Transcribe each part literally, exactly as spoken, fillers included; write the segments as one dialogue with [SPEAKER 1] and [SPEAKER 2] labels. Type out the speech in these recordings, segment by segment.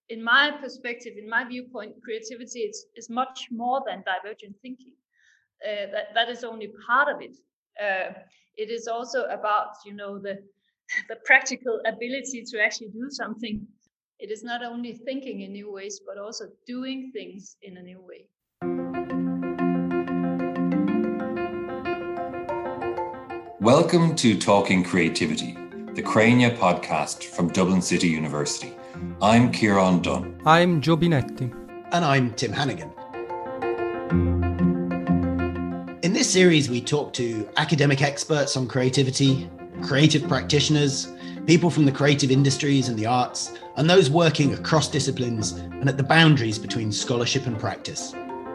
[SPEAKER 1] in my perspective, in my viewpoint, creativity is, is much more than divergent thinking. Uh, that, that is only part of it. Uh, it is also about, you know, the, the practical ability to actually do something. It is not only thinking in new ways, but also doing things in a new way.
[SPEAKER 2] Welcome to Talking Creativity, the Crania podcast from Dublin City University. I'm Kieran Dunn.
[SPEAKER 3] I'm Joe Binetti.
[SPEAKER 4] And I'm Tim Hannigan. In this series, we talk to academic experts on creativity, creative practitioners, people from the creative industries and the arts, and those working across disciplines and at the boundaries between scholarship and practice.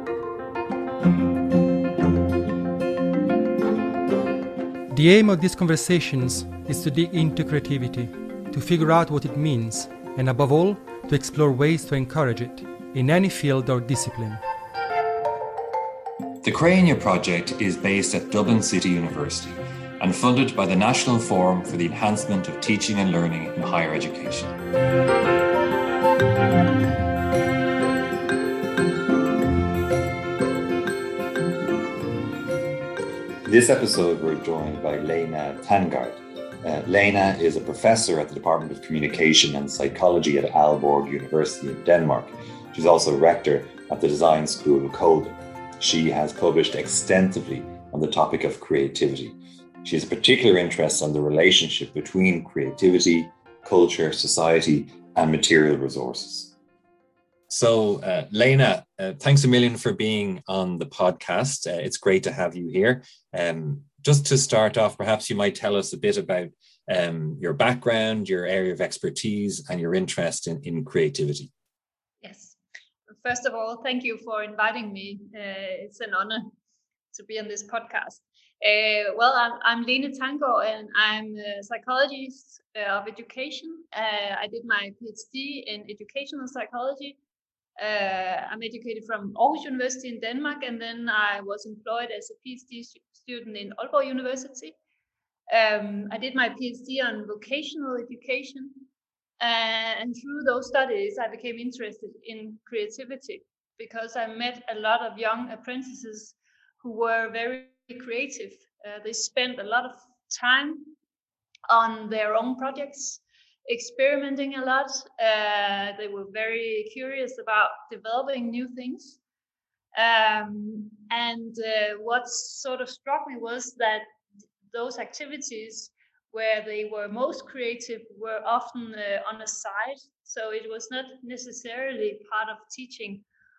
[SPEAKER 3] The aim of these conversations is to dig into creativity, to figure out what it means, and above all, to explore ways to encourage it in any field or discipline.
[SPEAKER 2] The Crania project is based at Dublin City University and funded by the National Forum for the Enhancement of Teaching and Learning in Higher Education. This episode, we're joined by Lena Tangard. Uh, Lena is a professor at the Department of Communication and Psychology at Aalborg University in Denmark. She's also rector at the Design School of Kolding. She has published extensively on the topic of creativity. She has a particular interest on the relationship between creativity, culture, society, and material resources. So, uh, Lena, uh, thanks a million for being on the podcast. Uh, it's great to have you here. Um, just to start off, perhaps you might tell us a bit about um, your background, your area of expertise, and your interest in, in creativity.
[SPEAKER 1] Yes. First of all, thank you for inviting me. Uh, it's an honor to be on this podcast. Uh, well, I'm, I'm Lena Tangard, and I'm a psychologist uh, of education. Uh, I did my PhD in educational psychology. Uh, I'm educated from Aarhus University in Denmark, and then I was employed as a PhD student in Aalborg University. Um, I did my PhD on vocational education, uh, and through those studies, I became interested in creativity because I met a lot of young apprentices who were very creative. Uh, they spent a lot of time on their own projects, experimenting a lot. Uh, they were very curious about developing new things. Um, and uh, what sort of struck me was that those activities where they were most creative were often uh, on a side. So it was not necessarily part of teaching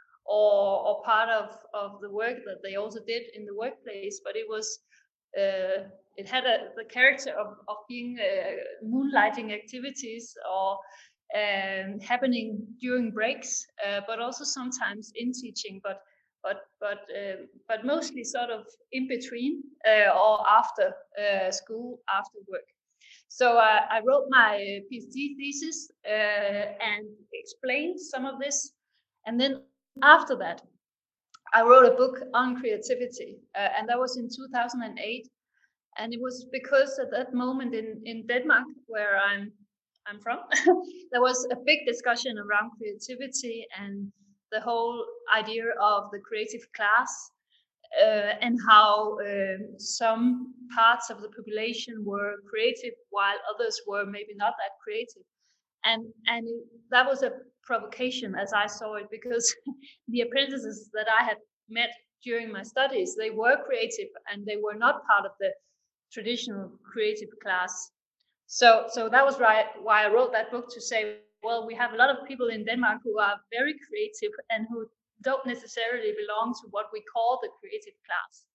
[SPEAKER 1] or, or part of, of the work that they also did in the workplace, but it was uh, it had a, the character of, of being uh, moonlighting activities or um, happening during breaks, uh, but also sometimes in teaching, but but but uh, but mostly sort of in between uh, or after uh, school, after work. So uh, I wrote my PhD thesis uh, and explained some of this, and then after that, I wrote a book on creativity, uh, and that was in two thousand eight. And it was because at that moment in, in Denmark, where I'm I'm from, there was a big discussion around creativity and the whole idea of the creative class, uh, and how uh, some parts of the population were creative while others were maybe not that creative. And and it, that was a provocation as I saw it, because the apprentices that I had met during my studies, they were creative and they were not part of the traditional creative class. So so that was right why I wrote that book, to say, well, we have a lot of people in Denmark who are very creative and who don't necessarily belong to what we call the creative class.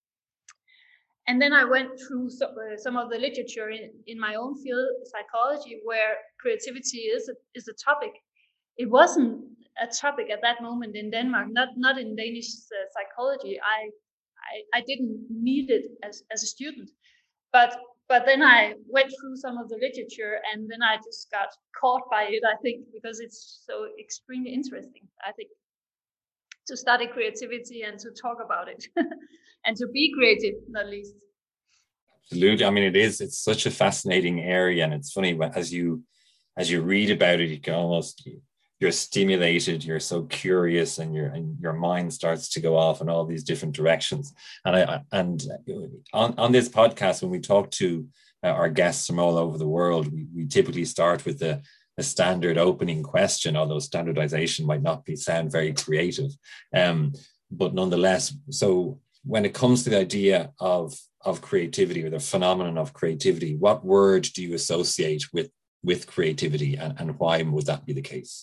[SPEAKER 1] And then I went through some, uh, some of the literature in, in my own field, psychology, where creativity is a, is a topic. It wasn't a topic at that moment in Denmark, not not in Danish uh, psychology. I, I I didn't need it as as a student, but but then I went through some of the literature, and then I just got caught by it. I think because it's so extremely interesting. I think to study creativity and to talk about it, and to be creative, not least.
[SPEAKER 2] Absolutely. I mean, it is. It's such a fascinating area, and it's funny as you as you read about it, you can almost you're stimulated, you're so curious, and your and your mind starts to go off in all these different directions. And I and on, on this podcast, when we talk to uh, our guests from all over the world, we, we typically start with the, the standard opening question, although standardization might not be sound very creative. Um, but nonetheless, so when it comes to the idea of, of creativity, or the phenomenon of creativity, what word do you associate with, with creativity, and, and why would that be the case?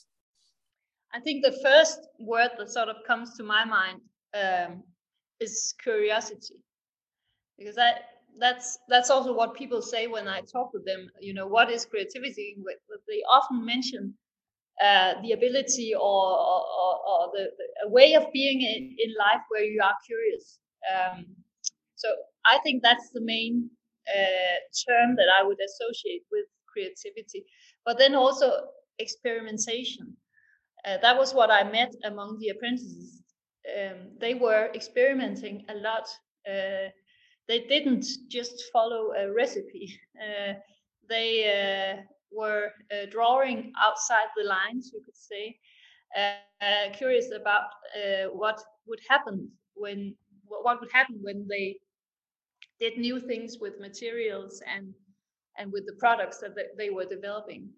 [SPEAKER 1] I think the first word that sort of comes to my mind um, is curiosity, because that that's that's also what people say when I talk with them. You know, what is creativity? They often mention uh, the ability or, or, or the, the a way of being in, in life where you are curious. Um, so I think that's the main uh, term that I would associate with creativity. But then also experimentation. Uh, that was what I met among the apprentices. Um, they were experimenting a lot. Uh, they didn't just follow a recipe. Uh, they uh, were uh, drawing outside the lines, you could say, uh, uh, curious about uh, what would happen when what would happen when they did new things with materials and and with the products that they were developing.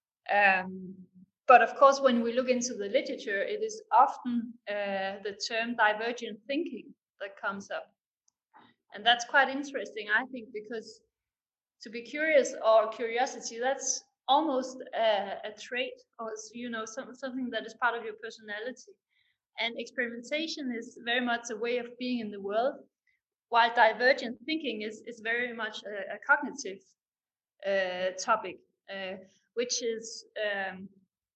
[SPEAKER 1] Um, But of course, when we look into the literature, it is often uh, the term divergent thinking that comes up. And that's quite interesting, I think, because to be curious, or curiosity, that's almost a, a trait, or, you know, some, something that is part of your personality. And experimentation is very much a way of being in the world, while divergent thinking is, is very much a, a cognitive uh, topic, uh, which is... Um,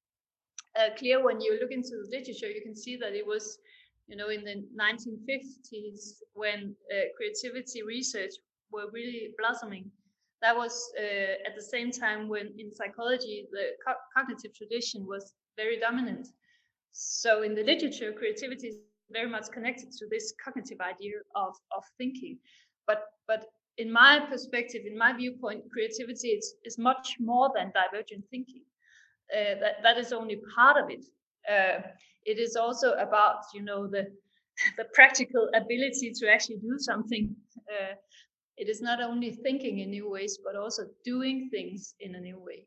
[SPEAKER 1] Uh, clear when you look into the literature. You can see that it was, you know, in the nineteen fifties when uh, creativity research were really blossoming. That was uh, at the same time when in psychology the co- cognitive tradition was very dominant. So in the literature, creativity is very much connected to this cognitive idea of, of thinking. But but in my perspective, in my viewpoint, creativity is, is much more than divergent thinking. Uh, that that is only part of it. Uh, it is also about, you know, the the practical ability to actually do something. Uh, it is not only thinking in new ways, but also doing things in a new way.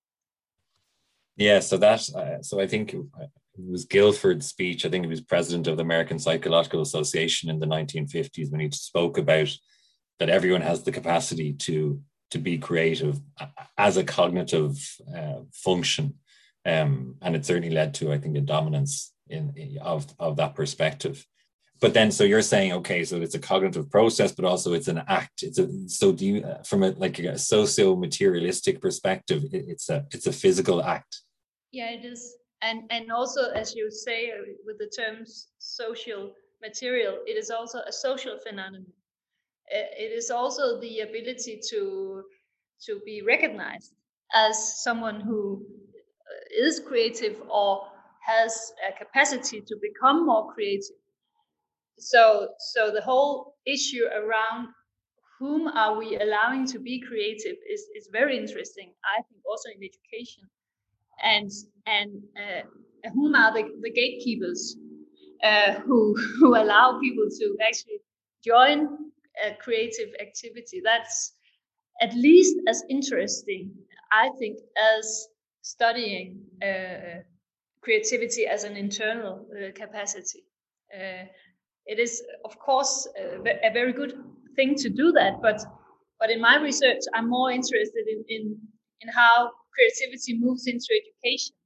[SPEAKER 2] Yeah, so that uh, so I think it was Guilford's speech. I think he was president of the American Psychological Association in the nineteen fifties, when he spoke about that everyone has the capacity to to be creative as a cognitive uh, function. Um, and it certainly led to, I think, a dominance in, in of, of that perspective. But then, so you're saying, okay, so it's a cognitive process, but also it's an act. It's a, so do you, from a, like a socio-materialistic perspective, it, it's a, it's a physical act.
[SPEAKER 1] Yeah, it is. And, and also, as you say, with the terms social material, it is also a social phenomenon. It is also the ability to to be recognized as someone who is creative or has a capacity to become more creative. So so the whole issue around whom are we allowing to be creative is, is very interesting, I think, also in education. And and uh, whom are the, the gatekeepers uh, who who allow people to actually join a creative activity? That's at least as interesting, I think, as studying uh, creativity as an internal uh, capacity. Uh, it is, of course, uh, a very good thing to do that, but but in my research, I'm more interested in in, in how creativity moves into education,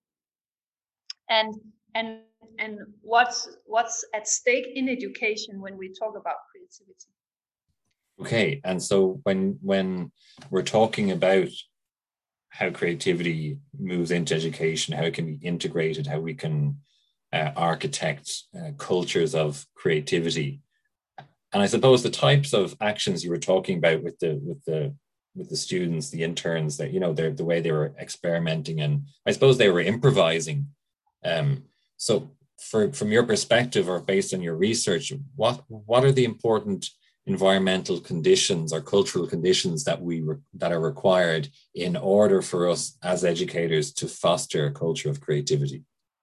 [SPEAKER 1] and and and what's what's at stake in education when we talk about creativity.
[SPEAKER 2] Okay, and so when when we're talking about how creativity moves into education, how it can be integrated, how we can uh, architect uh, cultures of creativity, and I suppose the types of actions you were talking about with the with the with the students, the interns, that, you know, the the way they were experimenting, and I suppose they were improvising. Um, so, for from your perspective, or based on your research, what what are the important environmental conditions or cultural conditions that we re- that are required in order for us as educators to foster a culture of creativity?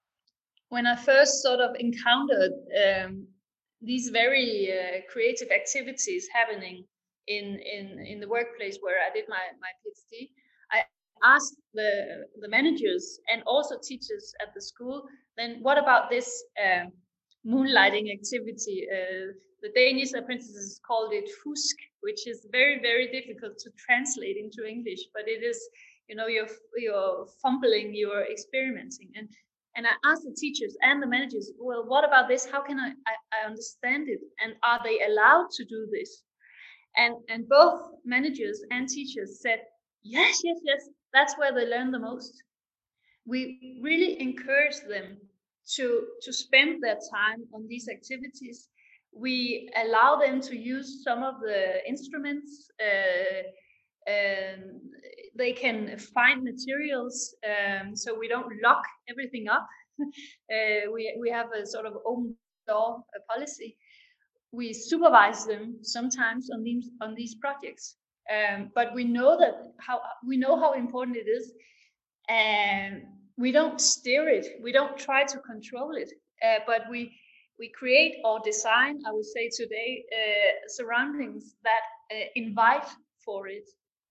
[SPEAKER 1] when I first sort of encountered um, these very uh, creative activities happening in, in, in the workplace where I did my, my PhD, I asked the, the managers and also teachers at the school, then what about this um, moonlighting activity? Uh, the Danish apprentices called it fusk, which is very, very difficult to translate into English, but it is, you know, you're, you're fumbling, you're experimenting. And And I asked the teachers and the managers, well, what about this? How can I, I, I understand it? And are they allowed to do this? And, and both managers and teachers said, yes, yes, yes, that's where they learn the most. We really encourage them to, to spend their time on these activities. We allow them to use some of the instruments. Uh, um, they can find materials, um, so we don't lock everything up. uh, we, we have a sort of open door policy. We supervise them sometimes on these, on these projects. Um, but we know that how we know how important it is, and we don't steer it. We don't try to control it, uh, but we we create or design, I would say today, uh, surroundings that uh, invite for it.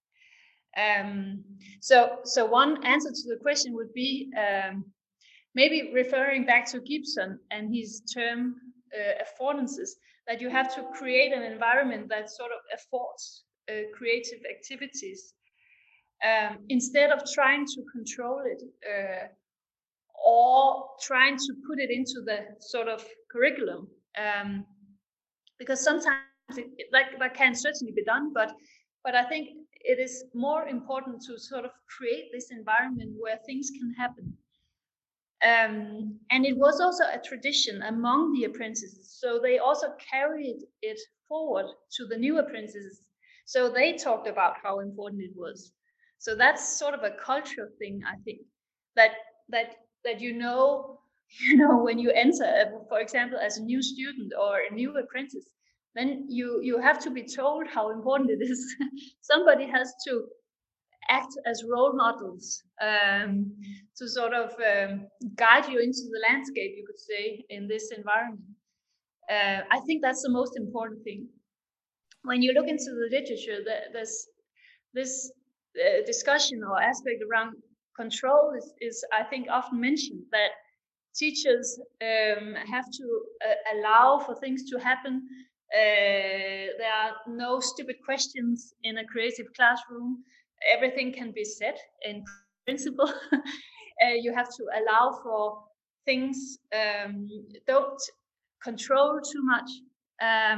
[SPEAKER 1] Um, so, so one answer to the question would be um, maybe referring back to Gibson and his term uh, affordances, that you have to create an environment that sort of affords uh, creative activities um, instead of trying to control it uh, or trying to put it into the sort of curriculum. Um, because sometimes it, that, that can certainly be done, but but I think it is more important to sort of create this environment where things can happen. Um, and it was also a tradition among the apprentices. So they also carried it forward to the new apprentices. So they talked about how important it was. So that's sort of a cultural thing, I think, that that that you know, you know, when you enter, for example, as a new student or a new apprentice, then you you have to be told how important it is. Somebody has to act as role models um, to sort of um, guide you into the landscape, you could say, in this environment. Uh, I think that's the most important thing. When you look into the literature, there's this uh, discussion or aspect around control is, is, I think, often mentioned, that teachers um, have to uh, allow for things to happen. Uh, there are no stupid questions in a creative classroom. Everything can be said in principle. uh, you have to allow for things, um, don't control too much. Um,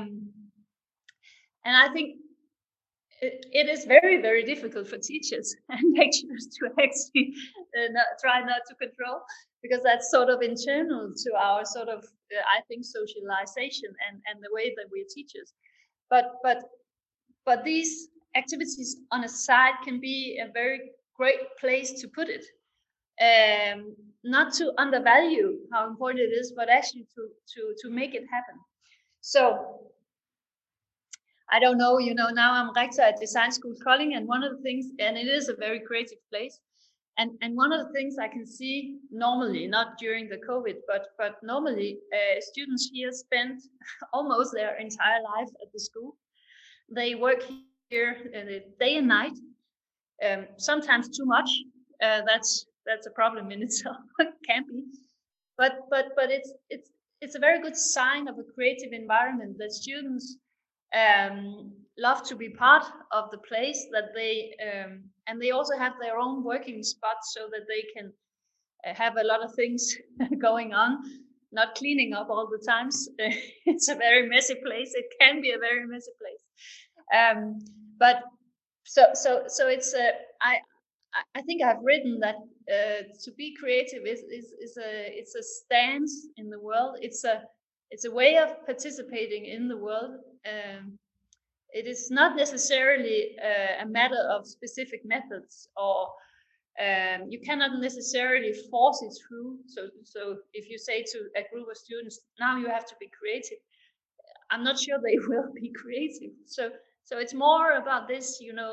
[SPEAKER 1] and I think it, it is very, very difficult for teachers and lecturers to actually uh, not, try not to control, because that's sort of internal to our sort of, uh, I think, socialization and, and the way that we're teachers. But, but, but these activities on a side can be a very great place to put it. Um, not to undervalue how important it is, but actually to, to, to make it happen. So I don't know, you know, now I'm rector at Design School Kolding, and one of the things, and it is a very creative place, and, and one of the things I can see normally, not during the COVID, but, but normally uh, students here spend almost their entire life at the school. They work here uh, day and night, um, sometimes too much. Uh, that's that's a problem in itself. It can be, but but but it's it's it's a very good sign of a creative environment that students um, love to be part of the place, that they um, and they also have their own working spots so that they can uh, have a lot of things going on, not cleaning up all the times. It's a very messy place. It can be a very messy place. Um, but so so so it's a I I think I've written that uh, to be creative is, is is a it's a stance in the world. It's a it's a way of participating in the world. Um, it is not necessarily uh, a matter of specific methods, or um, you cannot necessarily force it through. So so if you say to a group of students, now you have to be creative, I'm not sure they will be creative. So so it's more about this, you know,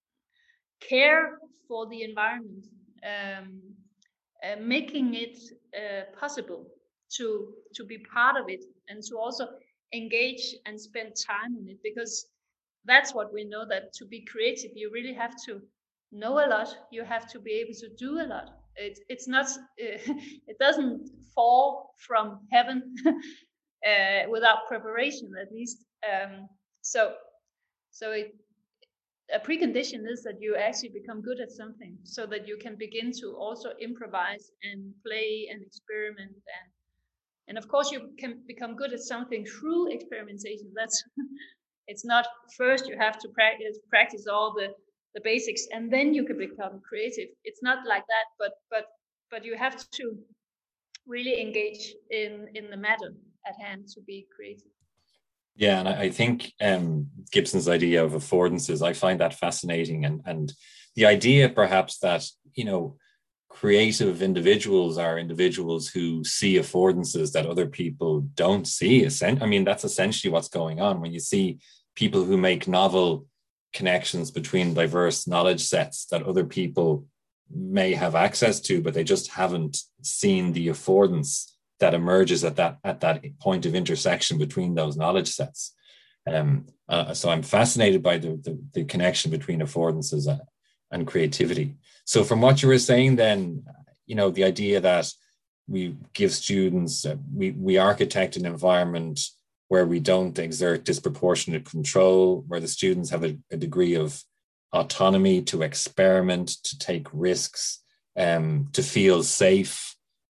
[SPEAKER 1] care for the environment, um, uh, making it uh, possible to to be part of it and to also engage and spend time on it, because that's what we know, that to be creative you really have to know a lot, you have to be able to do a lot. It, it's not uh, it doesn't fall from heaven uh, without preparation, at least. um, so so it, a precondition is that you actually become good at something, so that you can begin to also improvise and play and experiment, and and of course you can become good at something through experimentation. That's it's not first you have to practice practice all the the basics and then you can become creative. It's not like that, but but but you have to really engage in in the matter at hand to be creative.
[SPEAKER 2] Yeah, and I think um, Gibson's idea of affordances, I find that fascinating, and and the idea perhaps that, you know, creative individuals are individuals who see affordances that other people don't see. I mean, that's essentially what's going on when you see people who make novel connections between diverse knowledge sets that other people may have access to, but they just haven't seen the affordance that emerges at that at that point of intersection between those knowledge sets. Um, uh, so I'm fascinated by the, the, the connection between affordances and, and creativity. So from what you were saying then, you know, the idea that we give students, uh, we, we architect an environment where we don't exert disproportionate control, where the students have a, a degree of autonomy to experiment, to take risks, um, to feel safe,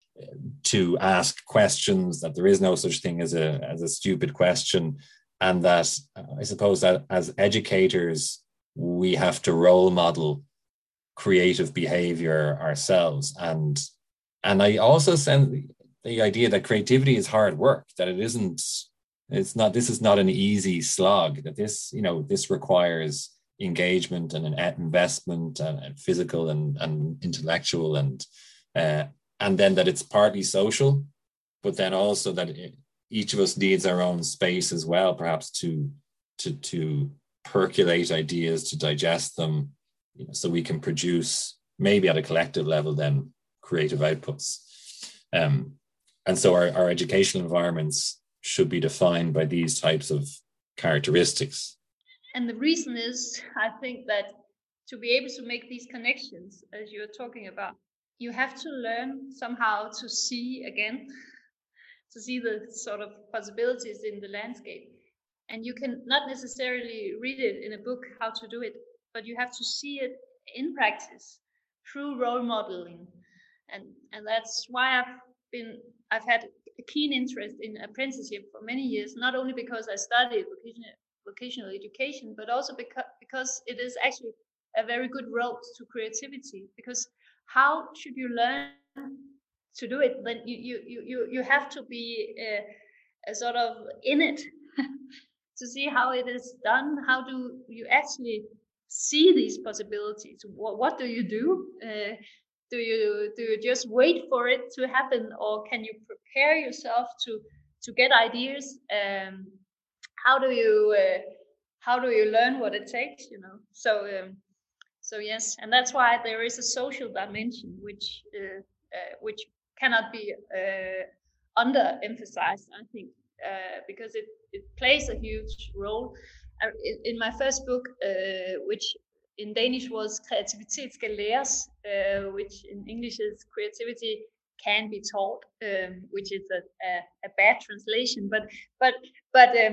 [SPEAKER 2] to ask questions, that there is no such thing as a as a stupid question, and that uh, I suppose that as educators we have to role model creative behavior ourselves. And and I also send the, the idea that creativity is hard work, that it isn't it's not this is not an easy slog, that this, you know, this requires engagement and an investment and, and physical and, and intellectual, and uh, and then that it's partly social, but then also that it, each of us needs our own space as well, perhaps to to to percolate ideas, to digest them, you know, so we can produce maybe at a collective level then creative outputs. Um, and so our, our educational environments should be defined by these types of characteristics.
[SPEAKER 1] And the reason is, I think, that to be able to make these connections, as you're talking about, you have to learn somehow to see again, to see the sort of possibilities in the landscape. And you can not necessarily read it in a book how to do it, but you have to see it in practice through role modeling. And and that's why I've been I've had a keen interest in apprenticeship for many years, not only because I studied vocational, vocational education, but also because, because it is actually a very good road to creativity. Because how should you learn to do it? Then you you you you have to be a, a sort of in it to see how it is done. How do you actually see these possibilities? What, what do you do? Uh, do you do you just wait for it to happen, or can you prepare yourself to to get ideas? Um, how do you uh, how do you learn what it takes? You know. So um, so yes, and that's why there is a social dimension which uh, uh, which cannot be uh, underemphasized, I think, uh, because it it plays a huge role. Uh, in, in my first book, uh, which in Danish was Kreativitet skal læres, uh, which in English is Creativity can be taught, um, which is a, a, a bad translation. But but but um,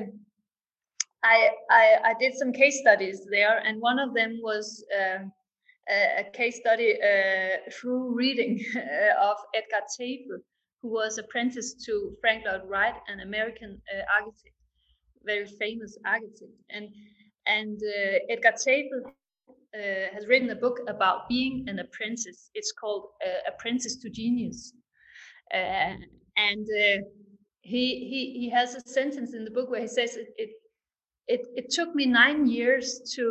[SPEAKER 1] I, I I did some case studies there, and one of them was um, a, a case study uh, through reading of Edgar Tafel, who was apprenticed to Frank Lloyd Wright, an American uh, architect, very famous architect, and and uh, Edgar Tafel uh, has written a book about being an apprentice. It's called uh, Apprentice to Genius, uh, and uh, he he he has a sentence in the book where he says it it it, it took me nine years to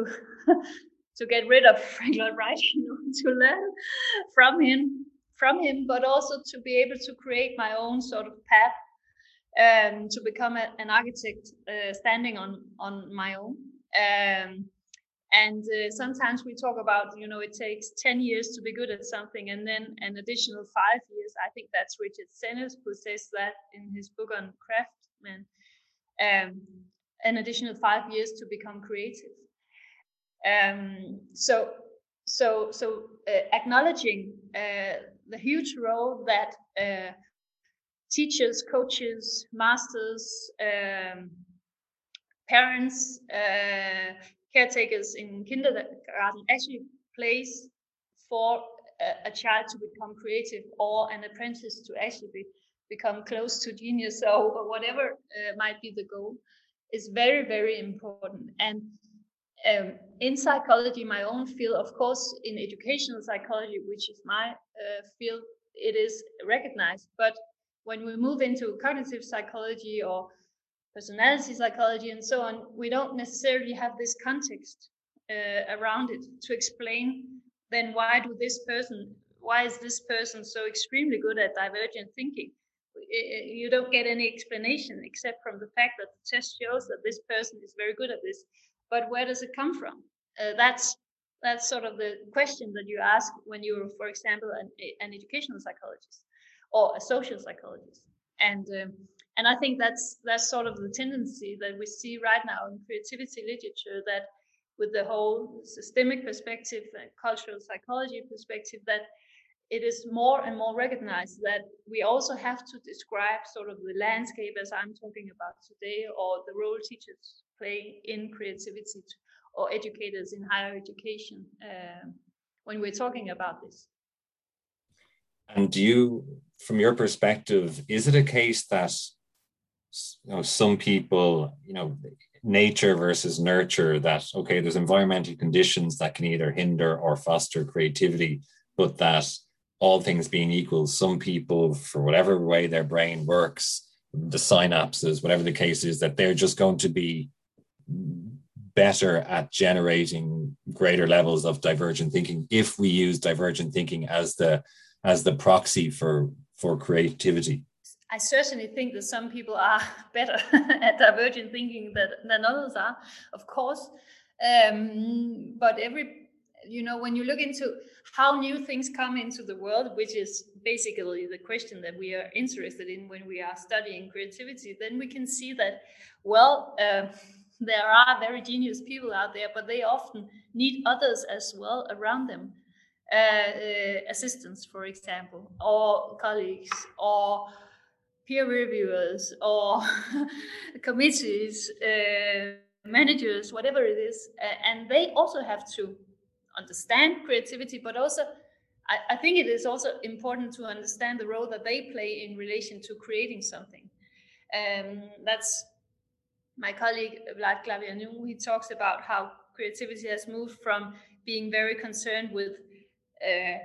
[SPEAKER 1] to get rid of Frank Lloyd Wright, you know, to learn from him from him, but also to be able to create my own sort of path, um, to become a, an architect uh, standing on on my own. Um, And uh, sometimes we talk about, you know, it takes ten years to be good at something, and then an additional five years. I think that's Richard Sennett who says that in his book on craftsmen. Um, an additional five years to become creative. Um, so, so, so uh, acknowledging uh, the huge role that uh, teachers, coaches, masters, um, parents, uh, caretakers in kindergarten actually plays for a, a child to become creative, or an apprentice to actually be, become close to genius, or, or whatever uh, might be the goal, is very, very important. And um, in psychology, my own field, of course, in educational psychology, which is my uh, field, it is recognized. But when we move into cognitive psychology or personality psychology and so on, we don't necessarily have this context uh, around it to explain then why do this person, why is this person so extremely good at divergent thinking? You don't get any explanation except from the fact that the test shows that this person is very good at this. But where does it come from? Uh, that's that's sort of the question that you ask when you're, for example, an, an educational psychologist or a social psychologist. And um, and I think that's that's sort of the tendency that we see right now in creativity literature, that with the whole systemic perspective and cultural psychology perspective, that it is more and more recognized that we also have to describe sort of the landscape as I'm talking about today, or the role teachers play in creativity, to, or educators in higher education uh, when we're talking about this.
[SPEAKER 2] And do you, from your perspective, is it a case that, you know, some people, you know, nature versus nurture, that, okay, there's environmental conditions that can either hinder or foster creativity, but that all things being equal, some people, for whatever way their brain works, the synapses, whatever the case is, that they're just going to be better at generating greater levels of divergent thinking if we use divergent thinking as the as the proxy for for creativity?
[SPEAKER 1] I certainly think that some people are better at divergent thinking than, than others are, of course. Um, but every, you know, when you look into how new things come into the world, which is basically the question that we are interested in when we are studying creativity, then we can see that, well, uh, there are very genius people out there, but they often need others as well around them. Uh, uh, assistants, for example, or colleagues, or peer reviewers, or committees, uh, managers, whatever it is. Uh, and they also have to understand creativity, but also I, I think it is also important to understand the role that they play in relation to creating something. Um, that's my colleague Vlad Glavianu. He talks about how creativity has moved from being very concerned with uh,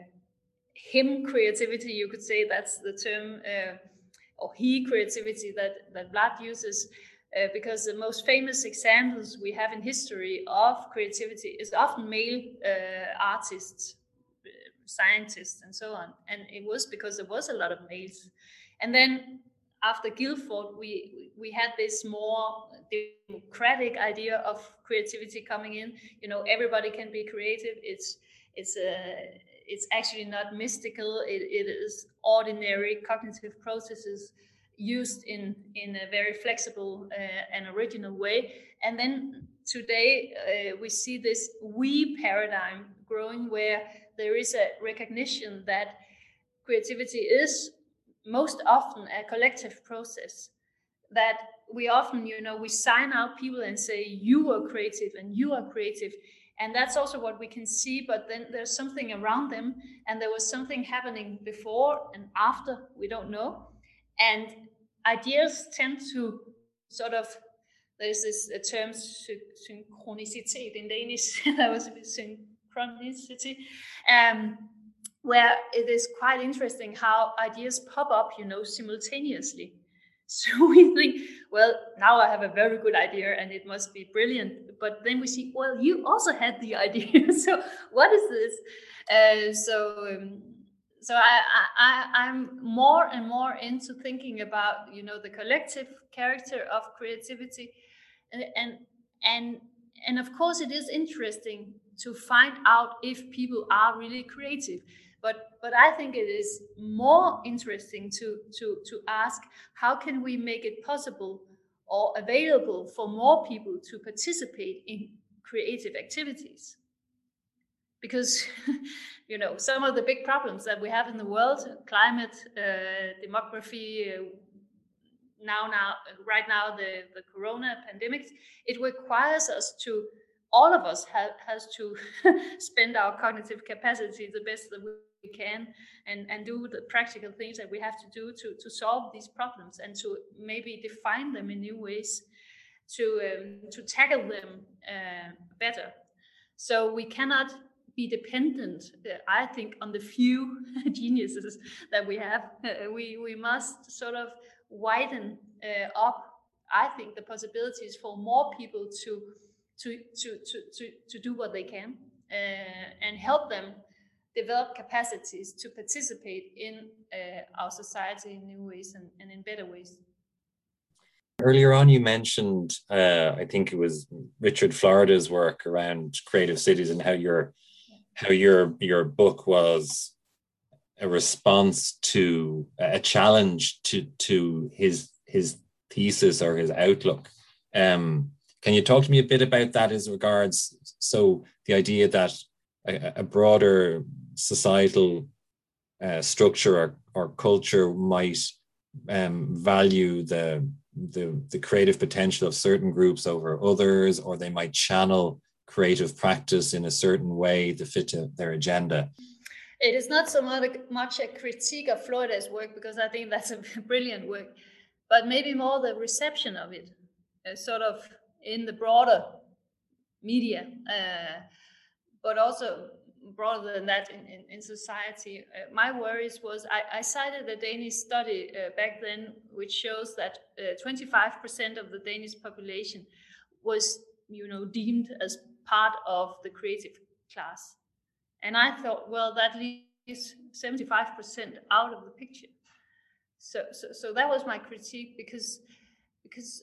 [SPEAKER 1] him creativity, you could say that's the term, uh, or he creativity that, that Vlad uses, uh, because the most famous examples we have in history of creativity is often male uh, artists, uh, scientists, and so on. And it was because there was a lot of males. And then after Guilford, we we had this more democratic idea of creativity coming in. You know, everybody can be creative. It's it's a it's actually not mystical. It, it is ordinary cognitive processes used in in a very flexible uh, and original way. And then today uh, we see this we paradigm growing, where there is a recognition that creativity is most often a collective process, that we often, you know, we sign out people and say, you are creative and you are creative. And that's also what we can see, but then there's something around them, and there was something happening before and after, we don't know. And ideas tend to sort of, there's this a term, synchronicity in Danish, that was synchronicity, um, where it is quite interesting how ideas pop up, you know, simultaneously. So we think, well, now I have a very good idea and it must be brilliant. But then we see, well, you also had the idea. So what is this? Uh, so um, so I, I, I'm more and more into thinking about, you know, the collective character of creativity, and and and, and of course it is interesting to find out if people are really creative. But but I think it is more interesting to to to ask, how can we make it possible or available for more people to participate in creative activities? Because you know, some of the big problems that we have in the world, climate, uh, demography, uh, now now right now the the corona pandemics, it requires us to, all of us have has to spend our cognitive capacity the best that we can, and and do the practical things that we have to do to to solve these problems, and to maybe define them in new ways, to um, to tackle them uh, better. So we cannot be dependent, uh, I think, on the few geniuses that we have. Uh, we we must sort of widen uh, up, I think, the possibilities for more people to to to to to, to do what they can, uh, and help them develop capacities to participate in uh, our society in new ways, and, and in better ways.
[SPEAKER 2] Earlier on, you mentioned, uh, I think it was Richard Florida's work around creative cities, and how your how your your book was a response to a challenge to to his his thesis or his outlook. Um, can you talk to me a bit about that as regards, so the idea that a, a broader societal uh, structure or, or culture might um, value the, the the creative potential of certain groups over others, or they might channel creative practice in a certain way to fit to their agenda?
[SPEAKER 1] It is not so much a critique of Florida's work, because I think that's a brilliant work, but maybe more the reception of it, uh, sort of in the broader media, uh, but also broader than that in, in, in society. Uh, my worries was, I, I cited a Danish study uh, back then, which shows that uh, twenty-five percent of the Danish population was, you know, deemed as part of the creative class. And I thought, well, that leaves seventy-five percent out of the picture. So, so, so that was my critique, because, because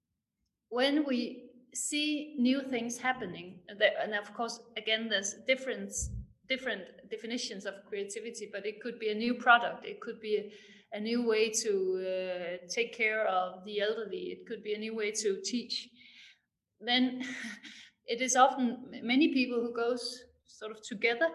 [SPEAKER 1] when we see new things happening, and of course, again, there's different, different definitions of creativity, but it could be a new product, it could be a, a new way to uh, take care of the elderly, it could be a new way to teach. Then it is often many people who goes sort of together,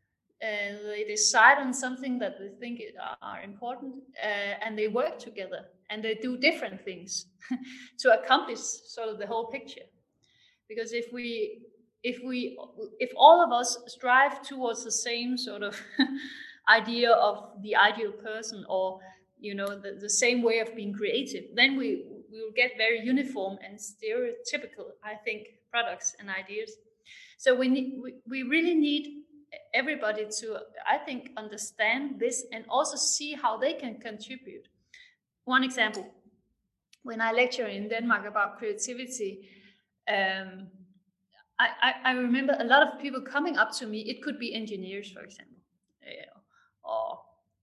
[SPEAKER 1] and they decide on something that they think are important, uh, and they work together, and they do different things to accomplish sort of the whole picture. Because if we if we if all of us strive towards the same sort of idea of the ideal person, or you know, the, the same way of being creative, then we we will get very uniform and stereotypical, I think, products and ideas. So we need, we, we really need everybody to, I think, understand this, and also see how they can contribute. One example, when I lecture in Denmark about creativity, um, I, I, I remember a lot of people coming up to me. It could be engineers, for example, uh, or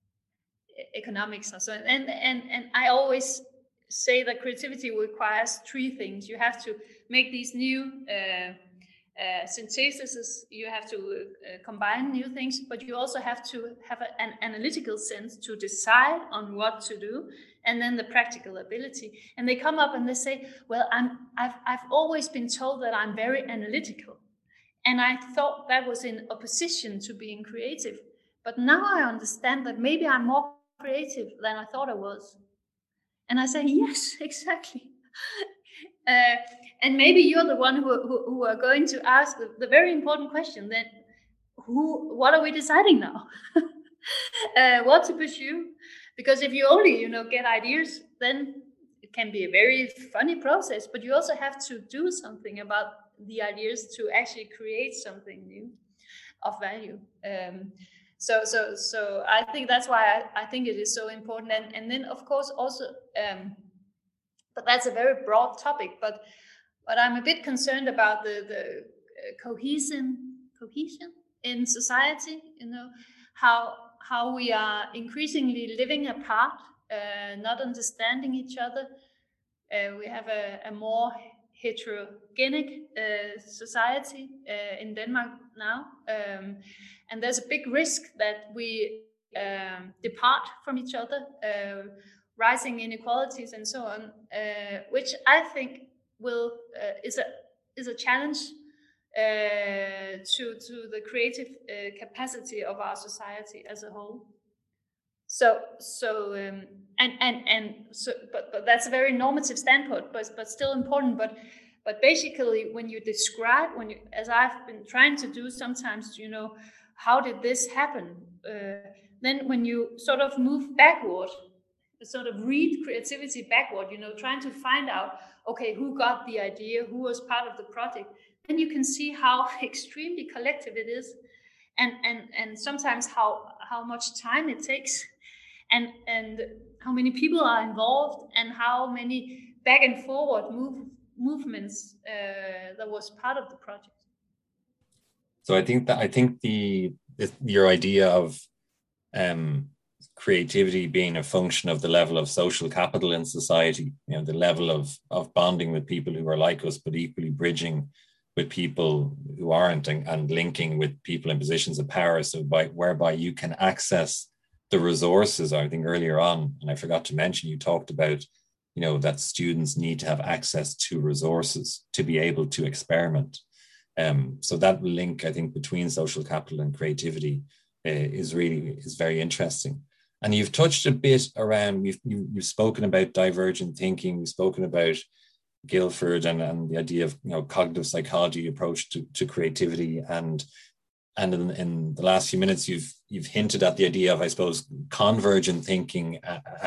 [SPEAKER 1] economics or so. And, and, and I always say that creativity requires three things. You have to make these new uh, uh, syntheses, you have to uh, combine new things, but you also have to have a, an analytical sense to decide on what to do, and then the practical ability. And they come up and they say, well, I'm, I've, I've always been told that I'm very analytical, and I thought that was in opposition to being creative. But now I understand that maybe I'm more creative than I thought I was. And I say, yes, exactly. uh, and maybe you're the one who, who, who are going to ask the, the very important question then, who, what are we deciding now? uh, what to pursue? Because if you only, you know, get ideas, then it can be a very funny process, but you also have to do something about the ideas to actually create something new of value. Um, So, so, so I think that's why I, I think it is so important. And, and then, of course, also, um, but that's a very broad topic. But, but I'm a bit concerned about the the cohesion, cohesion in society. You know, how how we are increasingly living apart, uh, not understanding each other. Uh, we have a, a more heterogenic uh, society uh, in Denmark now, um, and there's a big risk that we um, depart from each other, uh, rising inequalities and so on, uh, which I think will uh, is a is a challenge uh, to to the creative uh, capacity of our society as a whole. So so um, and and and so, but but that's a very normative standpoint, but but still important. But but basically, when you describe, when you, as I've been trying to do sometimes, you know, how did this happen? Uh, then when you sort of move backward, sort of read creativity backward, you know, trying to find out, okay, who got the idea, who was part of the project, then you can see how extremely collective it is, and and and sometimes how how much time it takes, and and how many people are involved, and how many back and forward move movements uh, that was part of the project.
[SPEAKER 2] So I think that I think the, the your idea of um, creativity being a function of the level of social capital in society, you know, the level of of bonding with people who are like us, but equally bridging with people who aren't, and, and linking with people in positions of power, so by whereby you can access the resources. I think earlier on, and I forgot to mention, you talked about, you know, that students need to have access to resources to be able to experiment. Um, so that link, I think, between social capital and creativity uh, is really is very interesting. And you've touched a bit around, you've, you've spoken about divergent thinking, we've spoken about Guilford and, and the idea of, you know, cognitive psychology approach to, to creativity. And and in, in the last few minutes, you've you've hinted at the idea of, I suppose, convergent thinking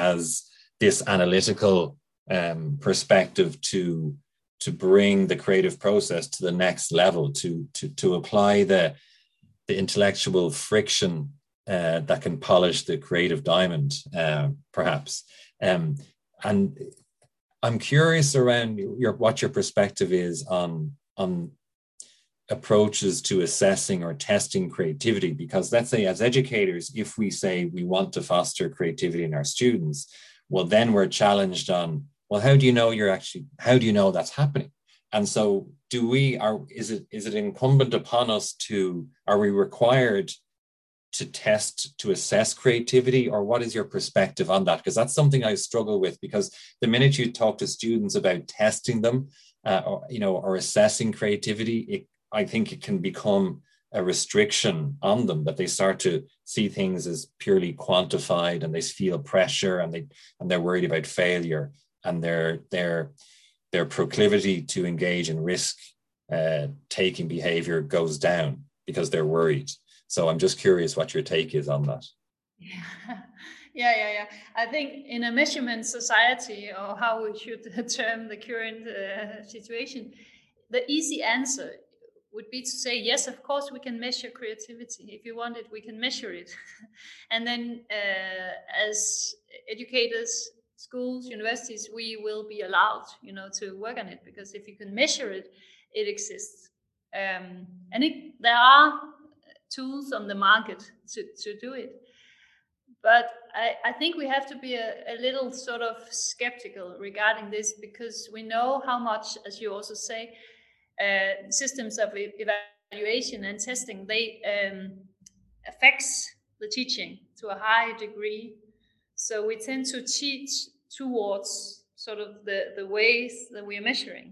[SPEAKER 2] as this analytical um, perspective to to bring the creative process to the next level, to to to apply the the intellectual friction uh, that can polish the creative diamond, uh, perhaps. Um, and I'm curious around your what your perspective is on on approaches to assessing or testing creativity, because let's say as educators, if we say we want to foster creativity in our students, well, then we're challenged on, well, how do you know you're actually, how do you know that's happening? And so do we, are, is it, is it incumbent upon us to, are we required to test, to assess creativity, or what is your perspective on that? Because that's something I struggle with, because the minute you talk to students about testing them, uh, or, you know, or assessing creativity, it, I think it can become a restriction on them, that they start to see things as purely quantified, and they feel pressure, and they and they're worried about failure, and their their their proclivity to engage in risk uh, taking behavior goes down because they're worried. So I'm just curious what your take is on that.
[SPEAKER 1] Yeah, yeah, yeah. yeah. I think in a measurement society, or how we should term the current uh, situation, the easy answer would be to say, yes, of course, we can measure creativity. If you want it, we can measure it. And then uh, as educators, schools, universities, we will be allowed, you know, to work on it, because if you can measure it, it exists. Um, and it, there are tools on the market to, to do it. But I, I think we have to be a, a little sort of skeptical regarding this, because we know how much, as you also say, Uh, systems of evaluation and testing, they um, affects the teaching to a high degree. So we tend to teach towards sort of the, the ways that we are measuring.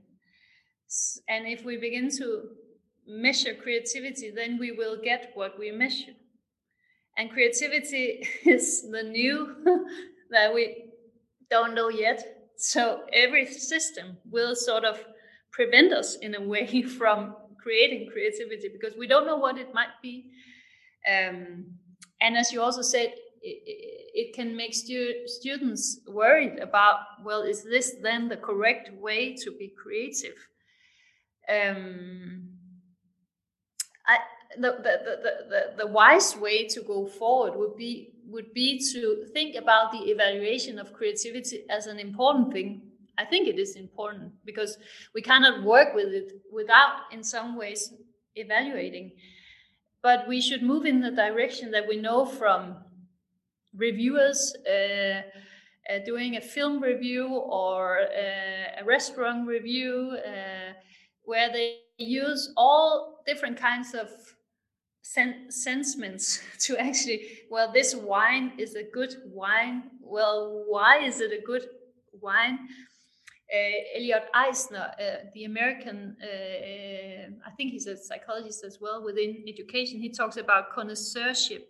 [SPEAKER 1] And if we begin to measure creativity, then we will get what we measure. And creativity is the new that we don't know yet. So every system will sort of prevent us in a way from creating creativity, because we don't know what it might be. Um, and as you also said, it, it can make stu- students worried about, well, is this then the correct way to be creative? Um, I, the, the, the, the, the wise way to go forward would be would be to think about the evaluation of creativity as an important thing. I think it is important, because we cannot work with it without, in some ways, evaluating. But we should move in the direction that we know from reviewers, uh, uh, doing a film review or uh, a restaurant review, uh, where they use all different kinds of sen- sentiments to actually, well, this wine is a good wine. Well, why is it a good wine? Uh, Elliot Eisner, uh, the American, uh, uh, I think he's a psychologist as well within education, he talks about connoisseurship.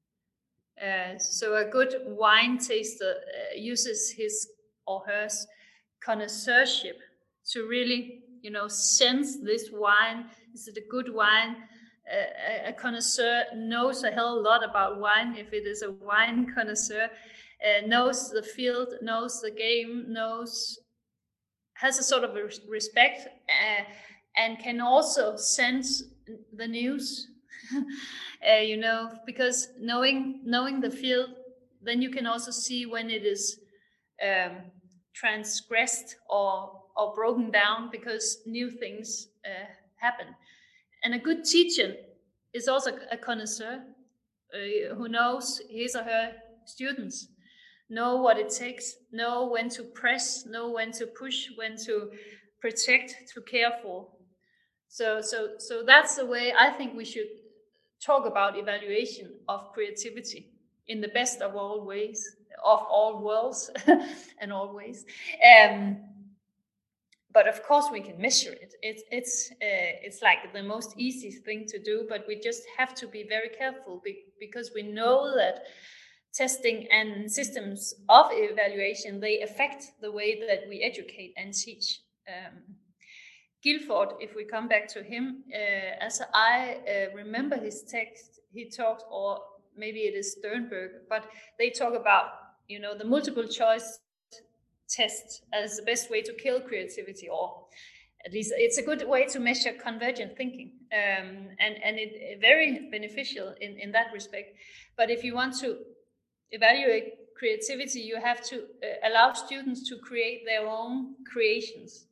[SPEAKER 1] Uh, so a good wine taster uh, uses his or her connoisseurship to really, you know, sense this wine. Is it a good wine? Uh, a connoisseur knows a hell of a lot about wine. If it is a wine connoisseur, uh, knows the field, knows the game, knows, has a sort of a respect, uh, and can also sense the news. uh, you know, because knowing knowing the field, then you can also see when it is um, transgressed or or broken down, because new things uh, happen. And a good teacher is also a connoisseur uh, who knows his or her students, know what it takes, know when to press, know when to push, when to protect, to care for. So, so, so that's the way I think we should talk about evaluation of creativity in the best of all ways, of all worlds and all ways. Um, but of course we can measure it. It's it's uh, it's like the most easy thing to do, but we just have to be very careful be- because we know that testing and systems of evaluation, they affect the way that we educate and teach. Um, Guilford, if we come back to him, uh, as I uh, remember his text, he talks, or maybe it is Sternberg, but they talk about, you know, the multiple choice test as the best way to kill creativity, or at least it's a good way to measure convergent thinking, um, and and it very beneficial in in that respect. But if you want to evaluate creativity, you have to uh, allow students to create their own creations.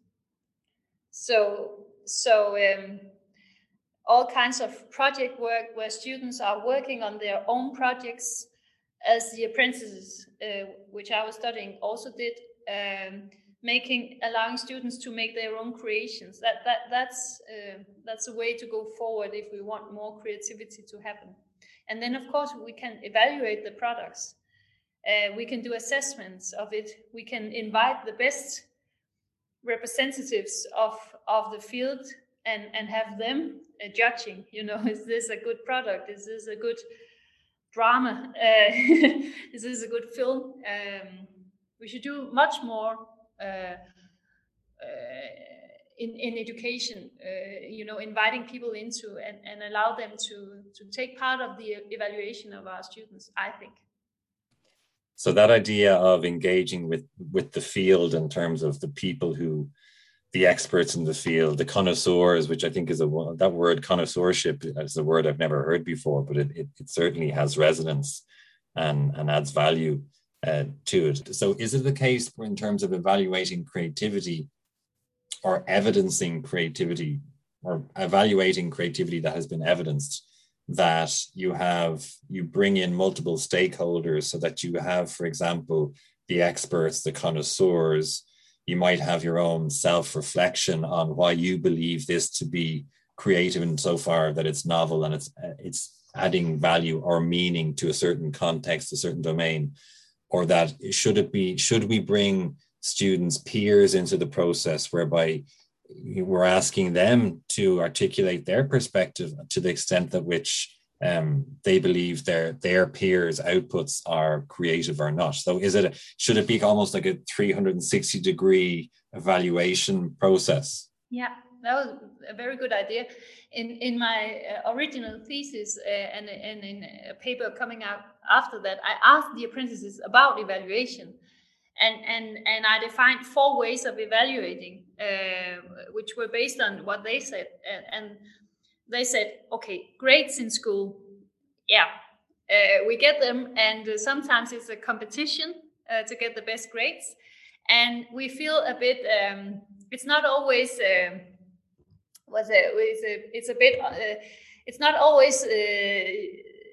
[SPEAKER 1] So, so um, all kinds of project work where students are working on their own projects, as the apprentices, uh, which I was studying, also did, um, making, allowing students to make their own creations. That that that's uh, that's a way to go forward if we want more creativity to happen. And then, of course, we can evaluate the products. Uh, we can do assessments of it. We can invite the best representatives of of the field and and have them uh, judging, you know, is this a good product, is this a good drama, uh, is this a good film? Um, we should do much more uh, uh, in in education, uh, you know, inviting people into and, and allow them to to take part of the evaluation of our students, I think.
[SPEAKER 2] So that idea of engaging with with the field in terms of the people who, the experts in the field, the connoisseurs, which I think is a, that word connoisseurship is a word I've never heard before, but it, it, it certainly has resonance and, and adds value uh, to it. So is it the case in terms of evaluating creativity or evidencing creativity or evaluating creativity that has been evidenced, that you have, you bring in multiple stakeholders so that you have, for example, the experts, the connoisseurs, you might have your own self-reflection on why you believe this to be creative insofar that it's novel and it's it's adding value or meaning to a certain context, a certain domain, or that should it be, should we bring students, peers into the process whereby we're asking them to articulate their perspective to the extent that which um, they believe their their peers' outputs are creative or not. So is it, a, should it be almost like a three hundred sixty degree evaluation process?
[SPEAKER 1] Yeah, that was a very good idea. In in my uh, original thesis uh, and, and in a paper coming out after that, I asked the apprentices about evaluation. And, and, and I defined four ways of evaluating, uh, which were based on what they said. And, and they said, okay, grades in school, yeah, uh, we get them. And uh, sometimes it's a competition uh, to get the best grades. And we feel a bit, um, it's not always, uh, what's it, it's, a, it's a bit, uh, it's not always uh,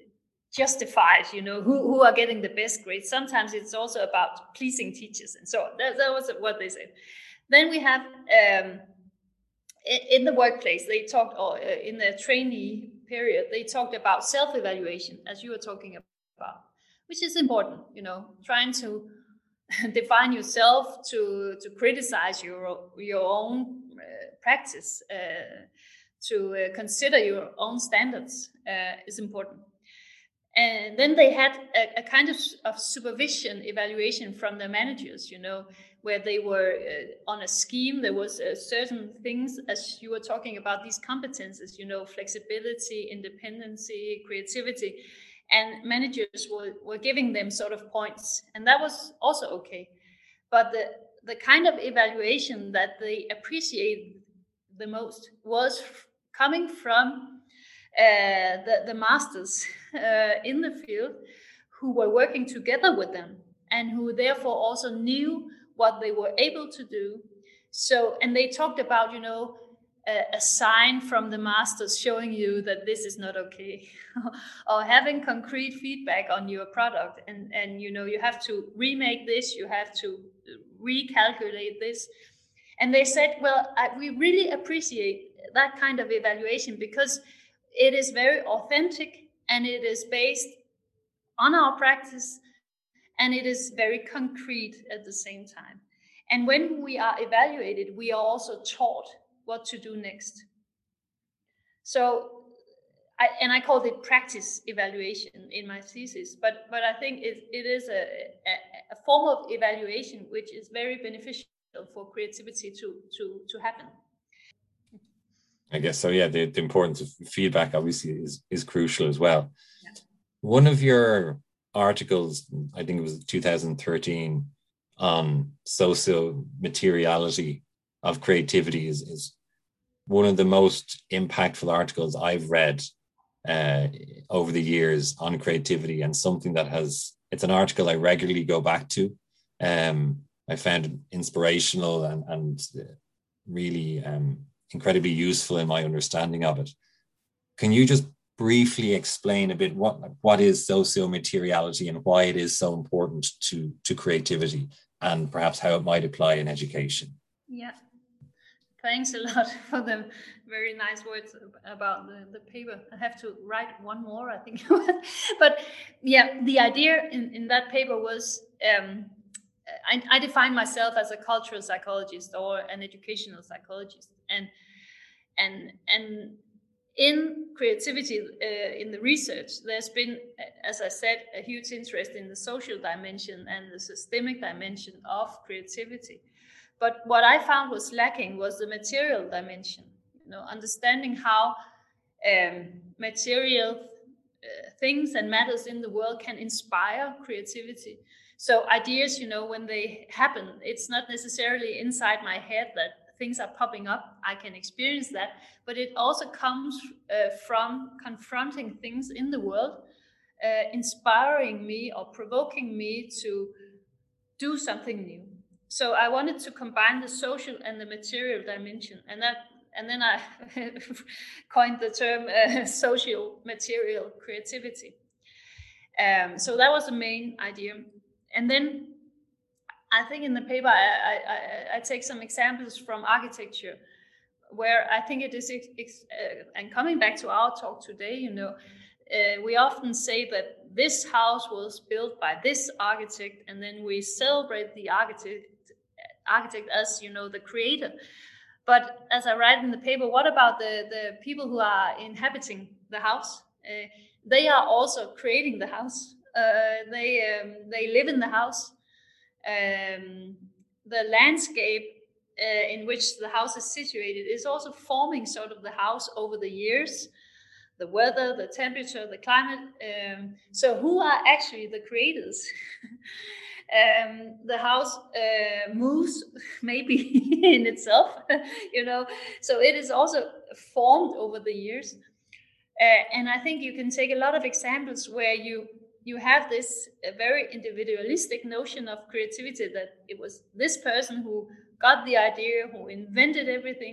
[SPEAKER 1] justifies, you know, who, who are getting the best grades. Sometimes it's also about pleasing teachers and so on. That, that was what they said. Then we have um, in the workplace, they talked, or in the trainee period, they talked about self-evaluation, as you were talking about, which is important, you know, trying to define yourself, to to criticize your your own uh, practice, uh, to uh, consider your own standards uh, is important. And then they had a, a kind of, of supervision evaluation from the managers, you know, where they were uh, on a scheme. There was uh, certain things, as you were talking about, these competences, you know, flexibility, independency, creativity, and managers were, were giving them sort of points, and that was also okay. But the the kind of evaluation that they appreciated the most was f- coming from uh, the, the masters uh, in the field, who were working together with them and who therefore also knew what they were able to do. So, and they talked about, you know, a, a sign from the masters showing you that this is not okay, or having concrete feedback on your product. And, and, you know, you have to remake this, you have to recalculate this. And they said, well, I, we really appreciate that kind of evaluation because it is very authentic and it is based on our practice and it is very concrete at the same time. And when we are evaluated, we are also taught what to do next. So, I, and I called it practice evaluation in my thesis, but but I think it, it is a, a, a form of evaluation which is very beneficial for creativity to, to, to happen.
[SPEAKER 2] I guess so. Yeah, the, the importance of feedback obviously is is crucial as well. Yeah. One of your articles, I think it was two thousand thirteen, on socio-materiality of creativity is, is one of the most impactful articles I've read uh, over the years on creativity, and something that has, it's an article I regularly go back to. Um, I found it inspirational and, and really um, incredibly useful in my understanding of it. Can you just briefly explain a bit what what is socio-materiality and why it is so important to to creativity, and perhaps how it might apply in education?
[SPEAKER 1] Yeah, thanks a lot for the very nice words about the, the paper. I have to write one more, I think. But yeah, the idea in, in that paper was um, I, I define myself as a cultural psychologist or an educational psychologist, and and and in creativity, uh, in the research, there's been, as I said, a huge interest in the social dimension and the systemic dimension of creativity. But what I found was lacking was the material dimension. You know, understanding how um, material uh, things and matters in the world can inspire creativity. So ideas, you know, when they happen, it's not necessarily inside my head that things are popping up. I can experience that, but it also comes uh, from confronting things in the world, uh, inspiring me or provoking me to do something new. So I wanted to combine the social and the material dimension, and that, and then I coined the term uh, social material creativity. Um, so that was the main idea. And then I think in the paper, I, I, I take some examples from architecture, where I think it is, uh, and coming back to our talk today, you know, uh, we often say that this house was built by this architect, and then we celebrate the architect, architect as, you know, the creator. But as I write in the paper, what about the, the people who are inhabiting the house? Uh, they are also creating the house. Uh, they um, they live in the house. Um, the landscape uh, in which the house is situated is also forming sort of the house over the years, the weather, the temperature, the climate. Um, so who are actually the creators? um, the house uh, moves maybe in itself, you know, so it is also formed over the years. Uh, and I think you can take a lot of examples where you you have this uh, very individualistic notion of creativity, that it was this person who got the idea, who invented everything.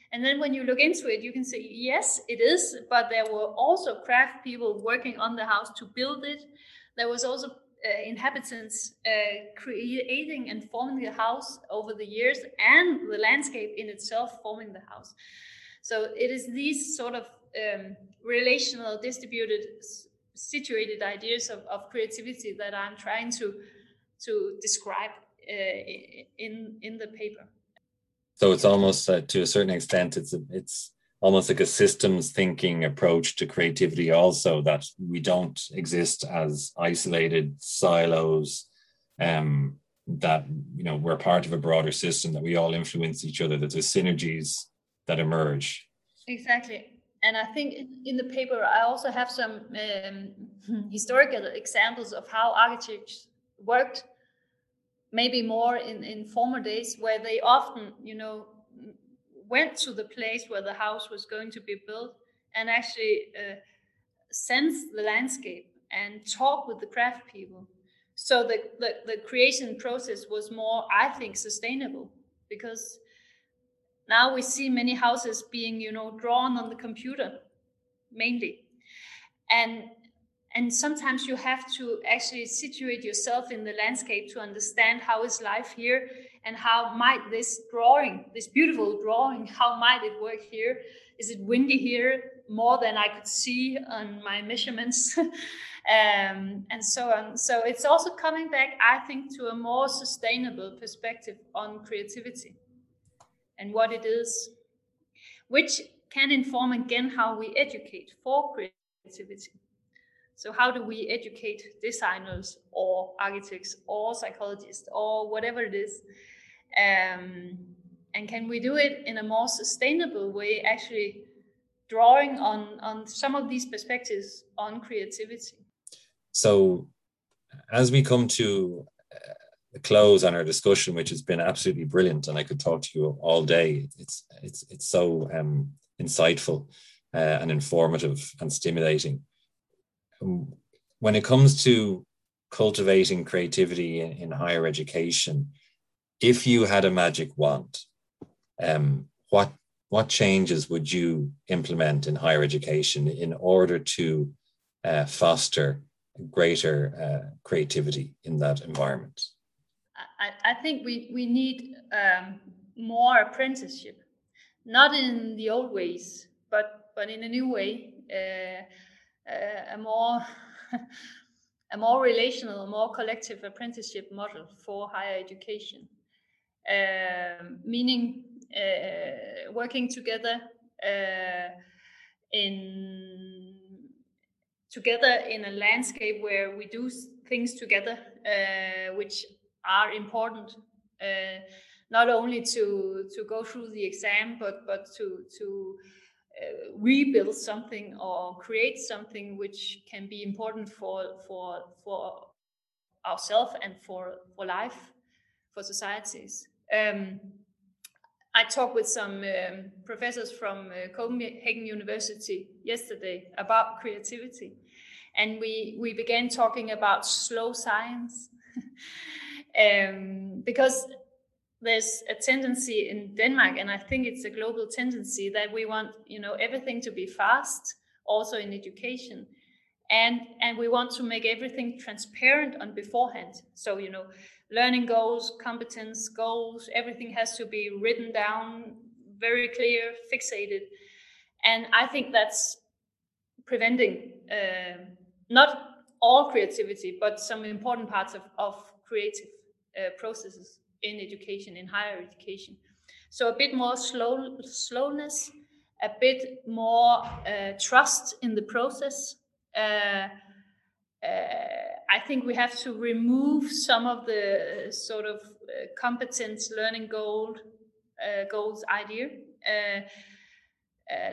[SPEAKER 1] And then when you look into it, you can say, yes, it is, but there were also craft people working on the house to build it. There was also uh, inhabitants uh, creating and forming the house over the years, and the landscape in itself forming the house. So it is these sort of um, relational, distributed, situated ideas of, of creativity that I'm trying to, to describe uh, in, in the paper.
[SPEAKER 2] So it's almost, uh, to a certain extent, it's a, it's almost like a systems thinking approach to creativity also, that we don't exist as isolated silos, um, that, you know, we're part of a broader system, that we all influence each other, that there's synergies that emerge.
[SPEAKER 1] Exactly. And I think in, in the paper, I also have some um, historical examples of how architects worked, maybe more in, in former days, where they often, you know, went to the place where the house was going to be built and actually uh, sense the landscape and talk with the craft people. So the, the, the creation process was more, I think, sustainable, because now we see many houses being, you know, drawn on the computer mainly. And And sometimes you have to actually situate yourself in the landscape to understand how is life here, and how might this drawing, this beautiful drawing, how might it work here? Is it windy here more than I could see on my measurements? um, and so on. So it's also coming back, I think, to a more sustainable perspective on creativity and what it is, which can inform again how we educate for creativity. So how do we educate designers or architects or psychologists or whatever it is? Um, and can we do it in a more sustainable way, actually drawing on, on some of these perspectives on creativity?
[SPEAKER 2] So as we come to a close on our discussion, which has been absolutely brilliant, and I could talk to you all day, it's, it's, it's so um, insightful uh, and informative and stimulating. When it comes to cultivating creativity in, in higher education, if you had a magic wand, um, what what changes would you implement in higher education in order to uh, foster greater uh, creativity in that environment?
[SPEAKER 1] I, I think we, we need um, more apprenticeship, not in the old ways, but, but in a new way. Uh, Uh, a more a more relational, a more collective apprenticeship model for higher education, uh, meaning uh, working together uh, in together in a landscape where we do things together, uh, which are important, uh, not only to to go through the exam, but but to to Uh, rebuild something or create something which can be important for for for ourselves and for for life, for societies. Um, I talked with some um, professors from uh, Copenhagen University yesterday about creativity, and we we began talking about slow science, um, because there's a tendency in Denmark, and I think it's a global tendency, that we want, you know, everything to be fast, also in education, and and we want to make everything transparent on beforehand. So, you know, learning goals, competence goals, everything has to be written down, very clear, fixated, and I think that's preventing uh, not all creativity, but some important parts of, of creative uh, processes in education, in higher education. So a bit more slow, slowness, a bit more uh, trust in the process. Uh, uh, I think we have to remove some of the sort of uh, competence learning goal, uh, goals idea. Uh, uh,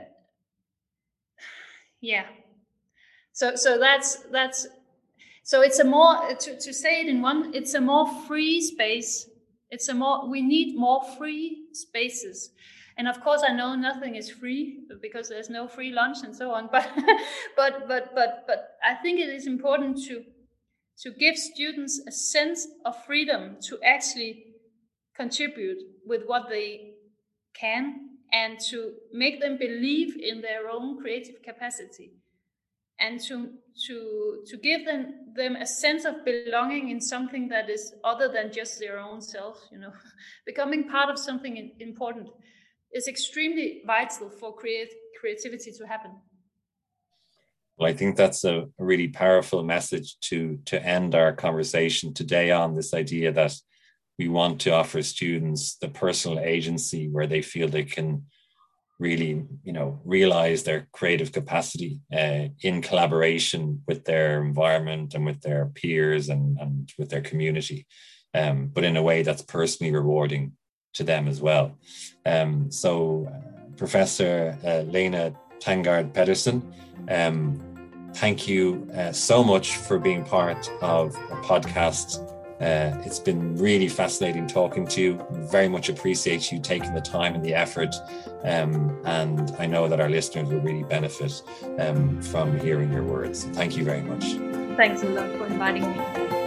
[SPEAKER 1] yeah. So so that's that's so it's a more to, to say it in one. It's a more free space. It's a more, we need more free spaces. And of course, I know nothing is free because there's no free lunch and so on. But but but but but I think it is important to to give students a sense of freedom to actually contribute with what they can and to make them believe in their own creative capacity, and to to to give them them a sense of belonging in something that is other than just their own self. You know, becoming part of something important is extremely vital for create, creativity to happen.
[SPEAKER 2] Well, I think that's a really powerful message to to end our conversation today on, this idea that we want to offer students the personal agency where they feel they can really, you know, realize their creative capacity uh, in collaboration with their environment and with their peers and, and with their community, um, but in a way that's personally rewarding to them as well. Um, so, uh, Professor uh, Lene Tangard Pedersen, um, thank you uh, so much for being part of a podcast. Uh, it's been really fascinating talking to you. Very much appreciate you taking the time and the effort. Um, and I know that our listeners will really benefit um, from hearing your words. Thank you very much.
[SPEAKER 1] Thanks a lot for inviting me.